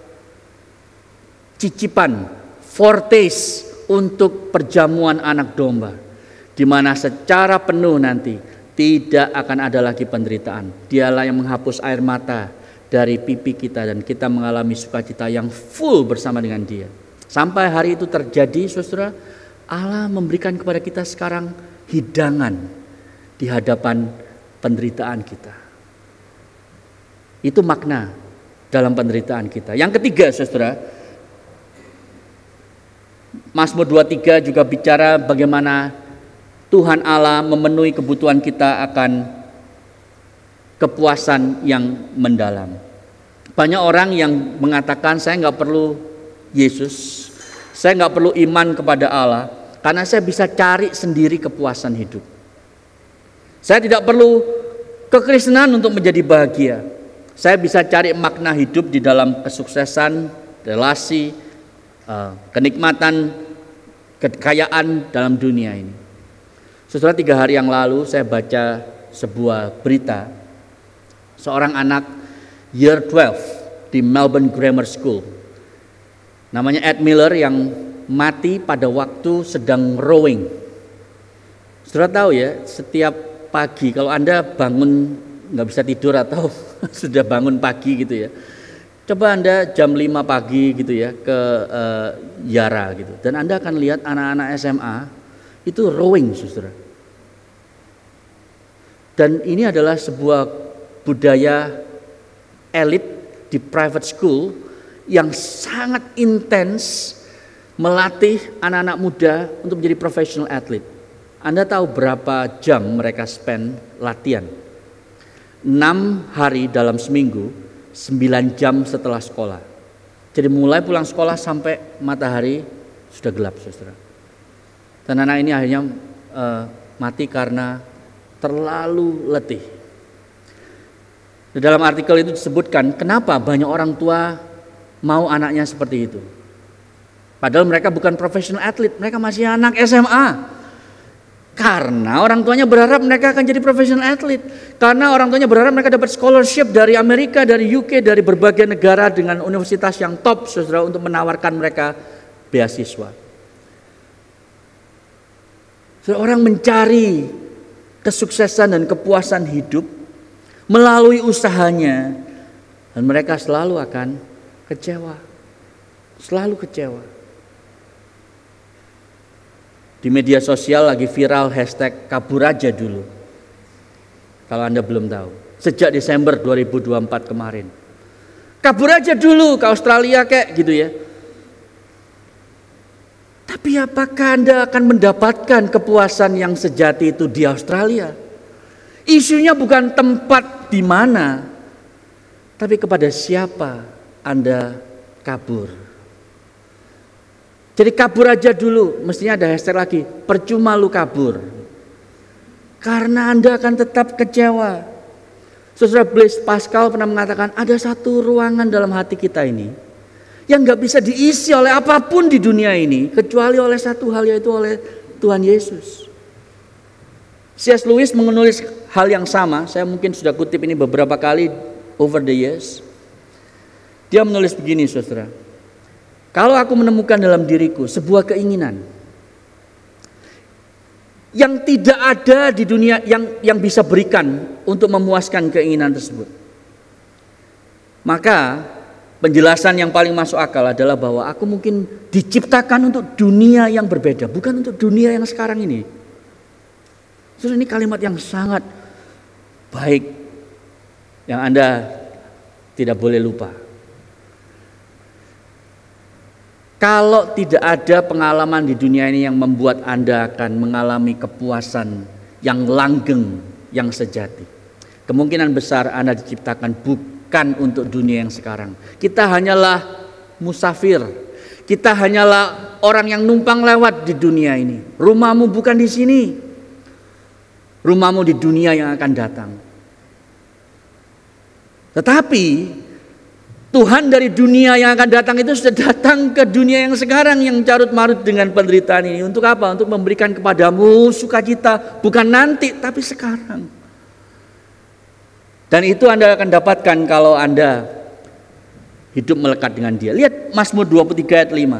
cicipan, foretaste untuk perjamuan anak domba, di mana secara penuh nanti tidak akan ada lagi penderitaan. Dialah yang menghapus air mata dari pipi kita, dan kita mengalami sukacita yang full bersama dengan Dia. Sampai hari itu terjadi, saudara, Allah memberikan kepada kita sekarang hidangan di hadapan penderitaan kita. Itu makna dalam penderitaan kita. Yang ketiga, saudara, Mazmur dua puluh tiga juga bicara bagaimana Tuhan Allah memenuhi kebutuhan kita akan kepuasan yang mendalam. Banyak orang yang mengatakan saya nggak perlu Yesus, saya nggak perlu iman kepada Allah, karena saya bisa cari sendiri kepuasan hidup. Saya tidak perlu kekristenan untuk menjadi bahagia. Saya bisa cari makna hidup di dalam kesuksesan, relasi, kenikmatan, kekayaan dalam dunia ini. Saudara, tiga hari yang lalu saya baca sebuah berita seorang anak year twelve di Melbourne Grammar School, namanya Ed Miller, yang mati pada waktu sedang rowing. Saudara tahu ya, setiap pagi kalau Anda bangun nggak bisa tidur atau sudah bangun pagi gitu ya, coba Anda jam lima pagi gitu ya ke uh, Yara gitu, dan Anda akan lihat anak-anak S M A itu rowing, saudara. Dan ini adalah sebuah budaya elit di private school yang sangat intens melatih anak-anak muda untuk menjadi professional athlete. Anda tahu berapa jam mereka spend latihan? enam hari dalam seminggu, sembilan jam setelah sekolah. Jadi mulai pulang sekolah sampai matahari sudah gelap, saudara. Dan anak ini akhirnya uh, mati karena terlalu letih. Di dalam artikel itu disebutkan kenapa banyak orang tua mau anaknya seperti itu. Padahal mereka bukan professional athlete, mereka masih anak S M A. Karena orang tuanya berharap mereka akan jadi professional athlete. Karena orang tuanya berharap mereka dapat scholarship dari Amerika, dari U K, dari berbagai negara dengan universitas yang top, saudara, untuk menawarkan mereka beasiswa. Seorang mencari kesuksesan dan kepuasan hidup melalui usahanya, dan mereka selalu akan kecewa. Selalu kecewa. Di media sosial lagi viral hashtag kabur aja dulu. Kalau Anda belum tahu, sejak Desember dua ribu dua puluh empat kemarin. Kabur aja dulu ke Australia kayak gitu ya. Tapi apakah Anda akan mendapatkan kepuasan yang sejati itu di Australia? Isunya bukan tempat di mana, tapi kepada siapa Anda kabur. Jadi kabur aja dulu, mestinya ada hashtag lagi, percuma lu kabur. Karena Anda akan tetap kecewa. Saudara, Blaise Pascal pernah mengatakan ada satu ruangan dalam hati kita ini yang gak bisa diisi oleh apapun di dunia ini, kecuali oleh satu hal, yaitu oleh Tuhan Yesus. C S Lewis menulis hal yang sama, saya mungkin sudah kutip ini beberapa kali over the years. Dia menulis begini, saudara. Kalau aku menemukan dalam diriku sebuah keinginan yang tidak ada di dunia yang yang bisa berikan untuk memuaskan keinginan tersebut, maka penjelasan yang paling masuk akal adalah bahwa aku mungkin diciptakan untuk dunia yang berbeda, bukan untuk dunia yang sekarang ini. Jadi ini kalimat yang sangat baik yang Anda tidak boleh lupa. Kalau tidak ada pengalaman di dunia ini yang membuat Anda akan mengalami kepuasan yang langgeng, yang sejati, kemungkinan besar Anda diciptakan bukan untuk dunia yang sekarang. Kita hanyalah musafir, kita hanyalah orang yang numpang lewat di dunia ini. Rumahmu bukan di sini, rumahmu di dunia yang akan datang. Tetapi Tuhan dari dunia yang akan datang itu sudah datang ke dunia yang sekarang yang carut marut dengan penderitaan ini. Untuk apa? Untuk memberikan kepadamu sukacita, bukan nanti tapi sekarang. Dan itu Anda akan dapatkan kalau Anda hidup melekat dengan Dia. Lihat Mazmur dua puluh tiga ayat lima.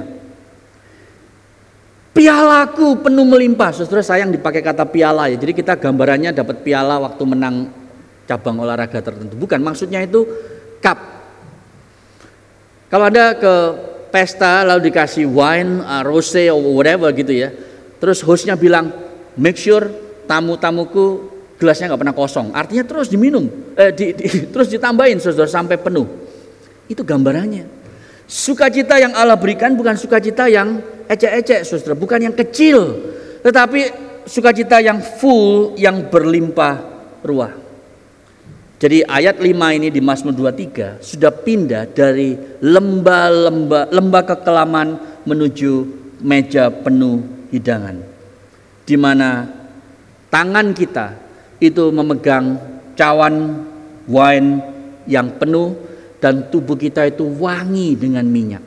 Pialaku penuh melimpah. Saudara, sayang dipakai kata piala ya. Jadi kita gambarannya dapat piala waktu menang cabang olahraga tertentu. Bukan, maksudnya itu cup. Kalau Anda ke pesta lalu dikasih wine, uh, rosé or whatever gitu ya, terus hostnya bilang make sure tamu-tamuku gelasnya nggak pernah kosong, artinya terus diminum, eh, di, di, terus ditambahin saudara sampai penuh. Itu gambarannya. Sukacita yang Allah berikan bukan sukacita yang ecek-ecek saudara, bukan yang kecil, tetapi sukacita yang full, yang berlimpah ruah. Jadi ayat lima ini di Mazmur dua puluh tiga sudah pindah dari lembah-lembah lembah kekelaman menuju meja penuh hidangan, di mana tangan kita itu memegang cawan wine yang penuh dan tubuh kita itu wangi dengan minyak.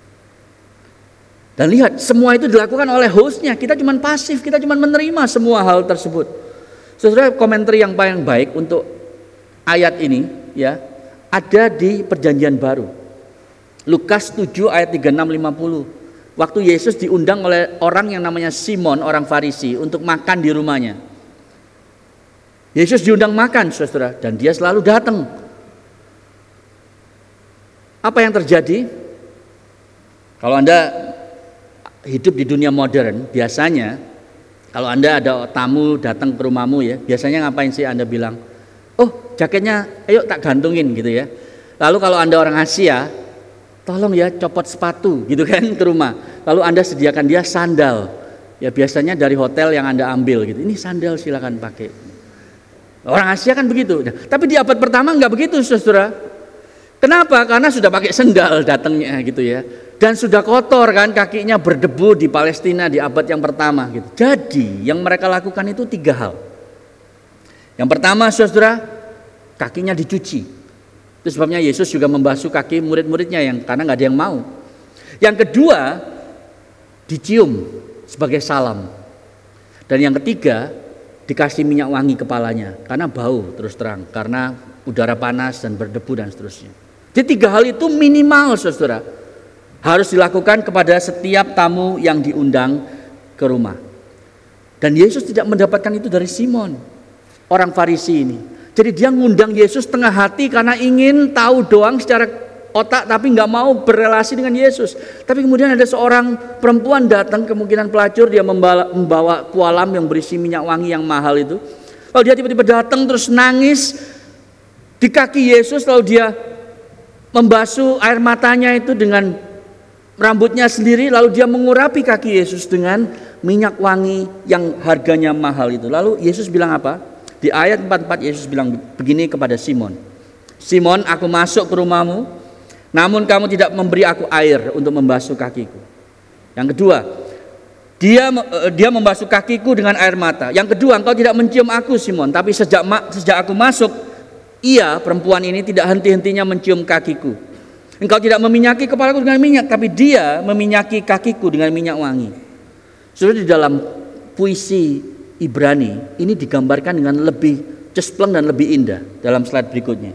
Dan lihat, semua itu dilakukan oleh hostnya. Kita cuma pasif, kita cuma menerima semua hal tersebut. Saudara, komentar yang paling baik untuk ayat ini ya ada di Perjanjian Baru. Lukas tujuh ayat tiga puluh enam lima puluh. Waktu Yesus diundang oleh orang yang namanya Simon, orang Farisi, untuk makan di rumahnya. Yesus diundang makan, saudara, dan dia selalu datang. Apa yang terjadi? Kalau Anda hidup di dunia modern, biasanya kalau Anda ada tamu datang ke rumahmu ya, biasanya ngapain sih Anda bilang? Oh, jaketnya ayo tak gantungin gitu ya. Lalu kalau Anda orang Asia, tolong ya copot sepatu gitu kan ke rumah. Lalu Anda sediakan dia sandal. Ya biasanya dari hotel yang Anda ambil gitu. Ini sandal silakan pakai. Orang Asia kan begitu. Tapi di abad pertama enggak begitu, saudara. Kenapa? Karena sudah pakai sandal datangnya gitu ya. Dan sudah kotor kan, kakinya berdebu di Palestina di abad yang pertama gitu. Jadi yang mereka lakukan itu tiga hal. Yang pertama, saudara, kakinya dicuci. Itu sebabnya Yesus juga membasuh kaki murid-muridnya yang karena nggak ada yang mau. Yang kedua, dicium sebagai salam. Dan yang ketiga, dikasih minyak wangi kepalanya karena bau terus terang, karena udara panas dan berdebu dan seterusnya. Jadi tiga hal itu minimal, saudara, harus dilakukan kepada setiap tamu yang diundang ke rumah. Dan Yesus tidak mendapatkan itu dari Simon, orang Farisi ini. Jadi dia ngundang Yesus setengah hati karena ingin tahu doang secara otak, tapi nggak mau berrelasi dengan Yesus. Tapi kemudian ada seorang perempuan datang, kemungkinan pelacur, dia membawa, membawa kualam yang berisi minyak wangi yang mahal itu. Lalu dia tiba-tiba datang terus nangis di kaki Yesus, lalu dia membasuh air matanya itu dengan rambutnya sendiri, lalu dia mengurapi kaki Yesus dengan minyak wangi yang harganya mahal itu. Lalu Yesus bilang apa? Di ayat empat puluh empat Yesus bilang begini kepada Simon. Simon, aku masuk ke rumahmu, namun kamu tidak memberi aku air untuk membasuh kakiku. Yang kedua, dia dia membasuh kakiku dengan air mata. Yang kedua, engkau tidak mencium aku, Simon, tapi sejak sejak aku masuk, ia, perempuan ini, tidak henti-hentinya mencium kakiku. Engkau tidak meminyaki kepalaku dengan minyak, tapi dia meminyaki kakiku dengan minyak wangi. Sudah di dalam puisi Ibrani ini digambarkan dengan lebih cespleng dan lebih indah dalam slide berikutnya.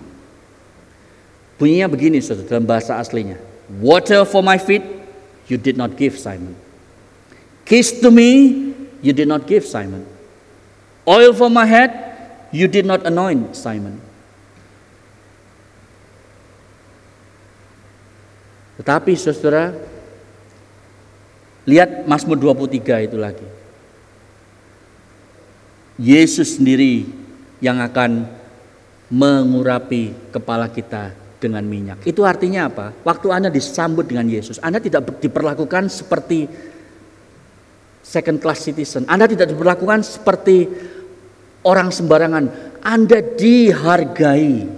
Bunyinya begini, saudara, dalam bahasa aslinya. Water for my feet, you did not give, Simon. Kiss to me, you did not give, Simon. Oil for my head, you did not anoint, Simon. Tetapi saudara, lihat Mazmur dua puluh tiga itu lagi. Yesus sendiri yang akan mengurapi kepala kita dengan minyak. Itu artinya apa? Waktu Anda disambut dengan Yesus, Anda tidak diperlakukan seperti second class citizen. Anda tidak diperlakukan seperti orang sembarangan. Anda dihargai.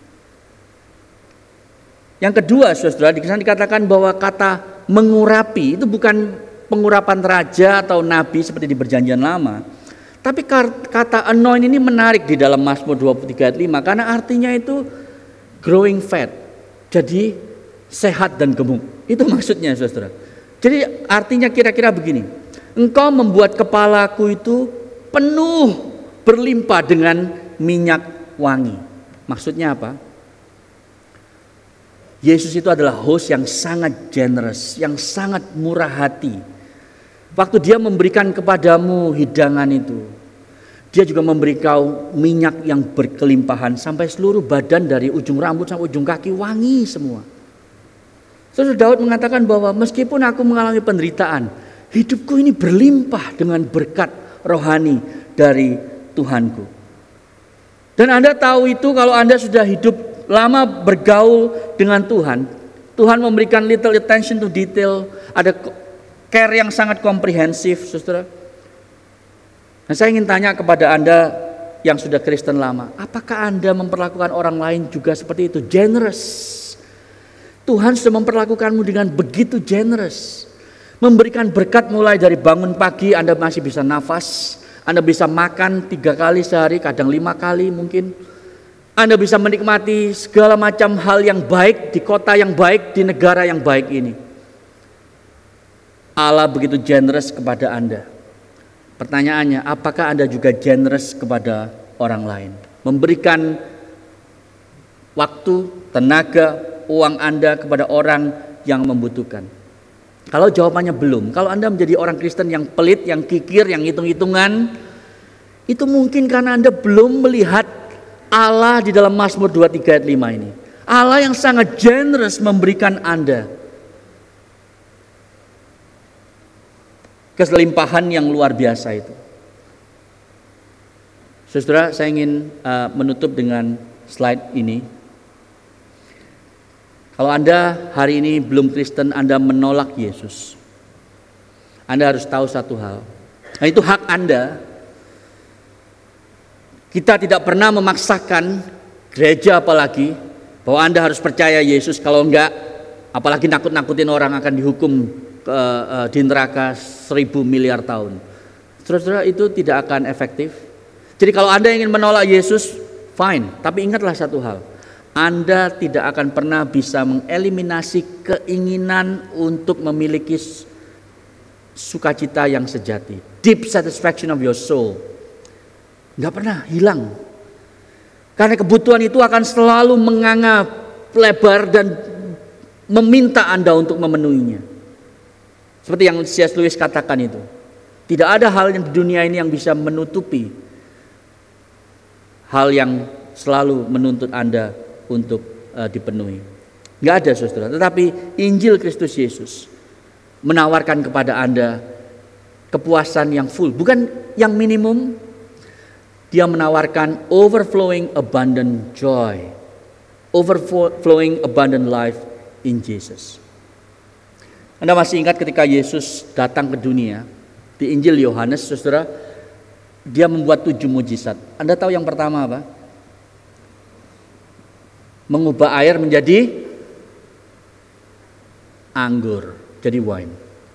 Yang kedua, saudara, di sana dikatakan bahwa kata mengurapi itu bukan pengurapan raja atau nabi seperti di Perjanjian Lama. Tapi kata anoint ini menarik di dalam Mazmur dua puluh tiga ayat lima karena artinya itu growing fat. Jadi sehat dan gemuk. Itu maksudnya, saudara. Jadi artinya kira-kira begini. Engkau membuat kepalaku itu penuh berlimpah dengan minyak wangi. Maksudnya apa? Yesus itu adalah host yang sangat generous, yang sangat murah hati. Waktu dia memberikan kepadamu hidangan itu, dia juga memberi kau minyak yang berkelimpahan sampai seluruh badan dari ujung rambut sampai ujung kaki wangi semua. Saudara Daud mengatakan bahwa meskipun aku mengalami penderitaan, hidupku ini berlimpah dengan berkat rohani dari Tuhanku. Dan Anda tahu itu kalau Anda sudah hidup lama bergaul dengan Tuhan, Tuhan memberikan little attention to detail, ada care yang sangat komprehensif, saudara. Nah, saya ingin tanya kepada Anda yang sudah Kristen lama, apakah Anda memperlakukan orang lain juga seperti itu? Generous. Tuhan sudah memperlakukanmu dengan begitu generous. Memberikan berkat mulai dari bangun pagi Anda masih bisa nafas. Anda bisa makan tiga kali sehari, kadang lima kali mungkin. Anda bisa menikmati segala macam hal yang baik di kota yang baik, di negara yang baik ini. Allah begitu generous kepada Anda. Pertanyaannya, apakah Anda juga generous kepada orang lain? Memberikan waktu, tenaga, uang Anda kepada orang yang membutuhkan. Kalau jawabannya belum, kalau Anda menjadi orang Kristen yang pelit, yang kikir, yang hitung-hitungan, itu mungkin karena Anda belum melihat Allah di dalam Mazmur dua puluh tiga ayat lima ini. Allah yang sangat generous memberikan Anda keselimpahan yang luar biasa itu. Saudara, saya ingin uh, menutup dengan slide ini. Kalau Anda hari ini belum Kristen, Anda menolak Yesus, Anda harus tahu satu hal. Nah, itu hak Anda. Kita tidak pernah memaksakan gereja apalagi bahwa Anda harus percaya Yesus, kalau enggak apalagi nakut-nakutin orang akan dihukum uh, uh, di neraka seribu miliar tahun. Saudara, itu tidak akan efektif. Jadi kalau Anda ingin menolak Yesus, fine, tapi ingatlah satu hal. Anda tidak akan pernah bisa mengeliminasi keinginan untuk memiliki sukacita yang sejati, deep satisfaction of your soul. Nggak pernah hilang. Karena kebutuhan itu akan selalu menganga lebar dan meminta Anda untuk memenuhinya. Seperti yang C S Lewis katakan itu. Tidak ada hal yang di dunia ini yang bisa menutupi hal yang selalu menuntut Anda untuk uh, dipenuhi. Nggak ada, saudara. Tetapi Injil Kristus Yesus menawarkan kepada Anda kepuasan yang full, bukan yang minimum. Dia menawarkan overflowing abundant joy, overflowing abundant life in Jesus. Anda masih ingat ketika Yesus datang ke dunia di Injil Yohanes, saudara, dia membuat tujuh mujizat. Anda tahu yang pertama apa? Mengubah air menjadi anggur, jadi wine.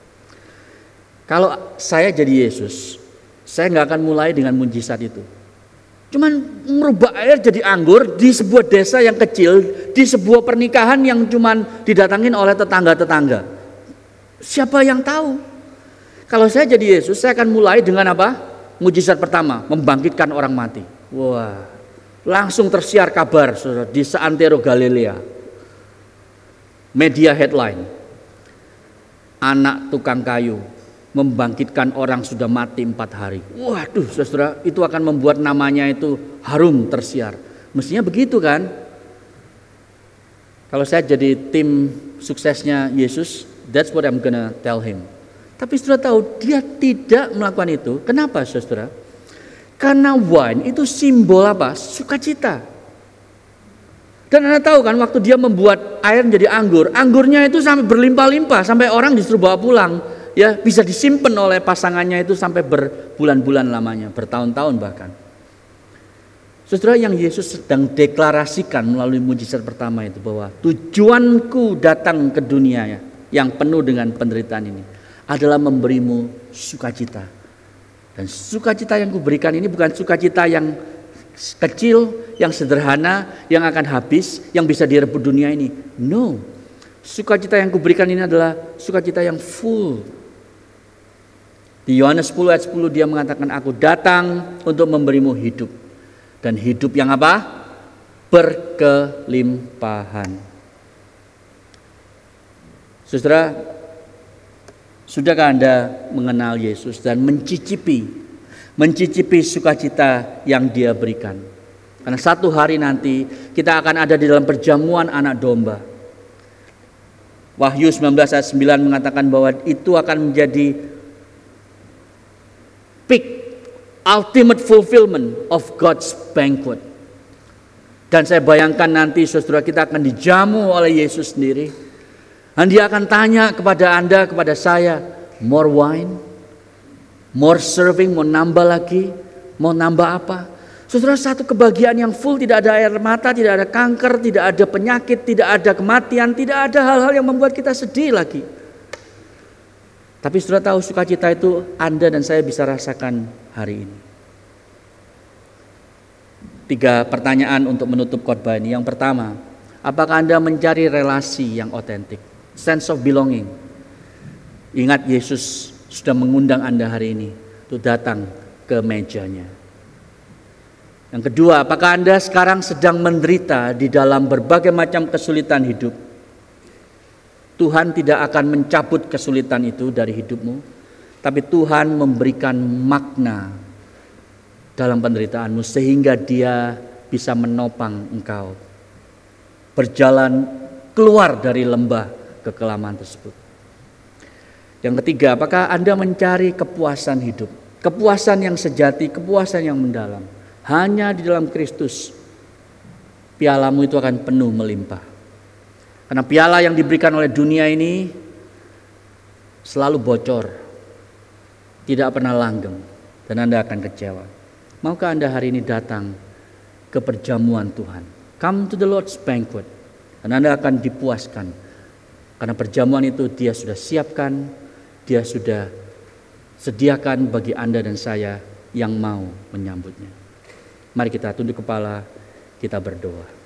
Kalau saya jadi Yesus, saya nggak akan mulai dengan mujizat itu. Cuman merubah air jadi anggur di sebuah desa yang kecil, di sebuah pernikahan yang cuman didatangin oleh tetangga-tetangga. Siapa yang tahu? Kalau saya jadi Yesus, saya akan mulai dengan apa? Mujizat pertama, membangkitkan orang mati. Wah, langsung tersiar kabar, saudara, di seantero Galilea. Media headline, anak tukang kayu membangkitkan orang sudah mati empat hari. Waduh, saudara, itu akan membuat namanya itu harum tersiar. Mestinya begitu kan? Kalau saya jadi tim suksesnya Yesus, that's what I'm gonna tell him. Tapi saudara tahu, dia tidak melakukan itu. Kenapa, saudara? Karena wine itu simbol apa? Sukacita. Dan Anda tahu kan, waktu dia membuat air menjadi anggur, anggurnya itu sampai berlimpah-limpah, sampai orang disuruh bawa pulang. Ya, bisa disimpan oleh pasangannya itu sampai berbulan-bulan lamanya, bertahun-tahun bahkan. Saudara, yang Yesus sedang deklarasikan melalui mujizat pertama itu bahwa tujuanku datang ke dunia yang penuh dengan penderitaan ini adalah memberimu sukacita. Dan sukacita yang kuberikan ini bukan sukacita yang kecil, yang sederhana, yang akan habis, yang bisa direbut dunia ini. No, sukacita yang kuberikan ini adalah sukacita yang full. Di Yohanes sepuluh ayat sepuluh dia mengatakan, aku datang untuk memberimu hidup. Dan hidup yang apa? Berkelimpahan. Saudara, sudahkah Anda mengenal Yesus dan mencicipi, mencicipi sukacita yang dia berikan? Karena satu hari nanti kita akan ada di dalam perjamuan anak domba. Wahyu sembilan belas ayat sembilan mengatakan bahwa itu akan menjadi peak, ultimate fulfillment of God's banquet. Dan saya bayangkan nanti saudara, kita akan dijamu oleh Yesus sendiri. Dan dia akan tanya kepada Anda, kepada saya, more wine? More serving, mau nambah lagi, mau nambah apa? Saudara, satu kebahagiaan yang full, tidak ada air mata, tidak ada kanker, tidak ada penyakit, tidak ada kematian, tidak ada hal-hal yang membuat kita sedih lagi. Tapi saudara tahu, sukacita itu Anda dan saya bisa rasakan hari ini. Tiga pertanyaan untuk menutup khotbah ini. Yang pertama, apakah Anda mencari relasi yang otentik? Sense of belonging. Ingat, Yesus sudah mengundang Anda hari ini untuk datang ke mejanya. Yang kedua, apakah Anda sekarang sedang menderita di dalam berbagai macam kesulitan hidup? Tuhan tidak akan mencabut kesulitan itu dari hidupmu, tapi Tuhan memberikan makna dalam penderitaanmu sehingga Dia bisa menopang engkau berjalan keluar dari lembah kekelaman tersebut. Yang ketiga, apakah Anda mencari kepuasan hidup? Kepuasan yang sejati, kepuasan yang mendalam. Hanya di dalam Kristus pialamu itu akan penuh melimpah. Karena piala yang diberikan oleh dunia ini selalu bocor, tidak pernah langgeng, dan Anda akan kecewa. Maukah Anda hari ini datang ke perjamuan Tuhan? Come to the Lord's banquet. Dan Anda akan dipuaskan. Karena perjamuan itu Dia sudah siapkan, Dia sudah sediakan bagi Anda dan saya yang mau menyambutnya. Mari kita tunduk kepala, kita berdoa.